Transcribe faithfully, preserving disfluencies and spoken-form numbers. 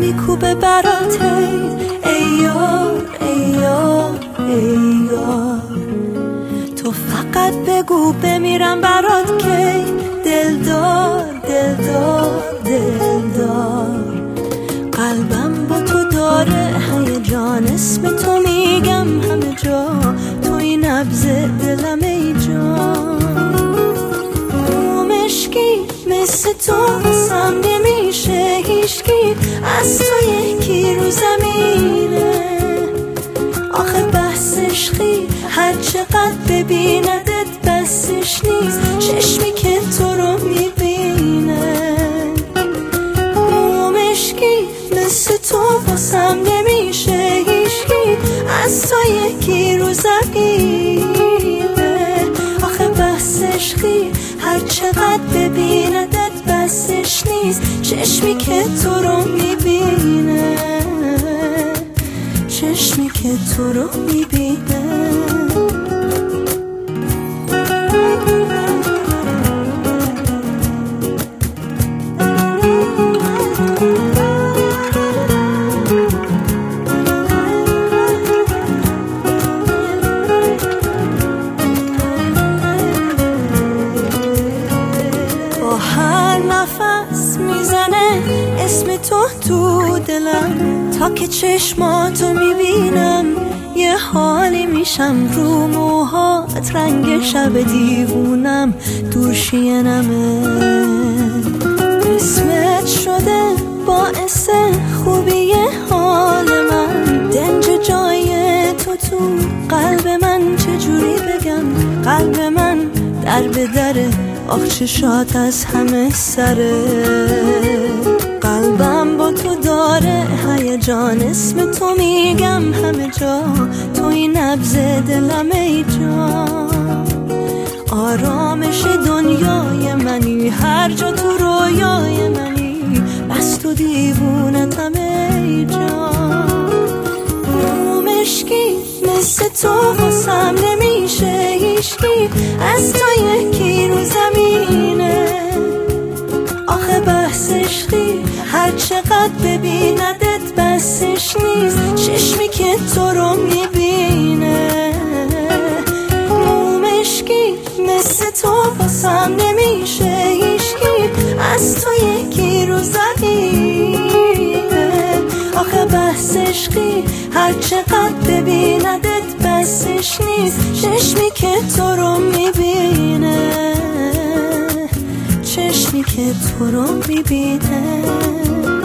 میکوبه برات ای یار ای یار ای یار. تو فقط بگو بمیرم برات کی دلدار دلدار دلدار. قلبم با تو داره هیجان، اسم تو میگم همه جا، توی نبض دلم ای جان. مشکی مثل تو واسم نمیشه هیچکی، از تو یکی رو زمینه. آخه بحث عشقی هر چقدر ببیندت بسش نیست، چشمی که تو رو میبینه. مشکی مثل تو واسم نمیشه هیچکی، از تو یکی رو زمینه. آخه بحث عشقی هر چقدر ببیندت بسش نیست، چشمی که تو رو میبینه، چشمی که تو رو میبینه. اسم تو تو دلم، تا که چشماتو میبینم یه حالی میشم. رو موهات رنگ شب دیوونم، دور شینمه. اسمت شده باعث خوبی حال من، دنج جای تو تو قلب من. چجوری بگم قلب من در به دره، آخ چشات از همه سره. قلبم با تو داره هیجان، اسم تو میگم همه جا، توی نبض دلم ای جان. آرامش دنیای منی، هر جا تو رویای منی، بس تو دیوونتم ای جان. مشکی مثل تو واسم نمیشه هیچکی، از تو یکی رو زمینه. آخه بحث عشقی هر چقدر ببیندت بسش نیست، چشمی که تو رو میبینه. مشکی مثل تو واسم نمیشه هیچکی، از تو یکی رو زمینه. آخه بحث عشقی هر چقدر ببیندت بسش نیست، چشمی که تو رو میبینه، چشمی که تو رو میبینه.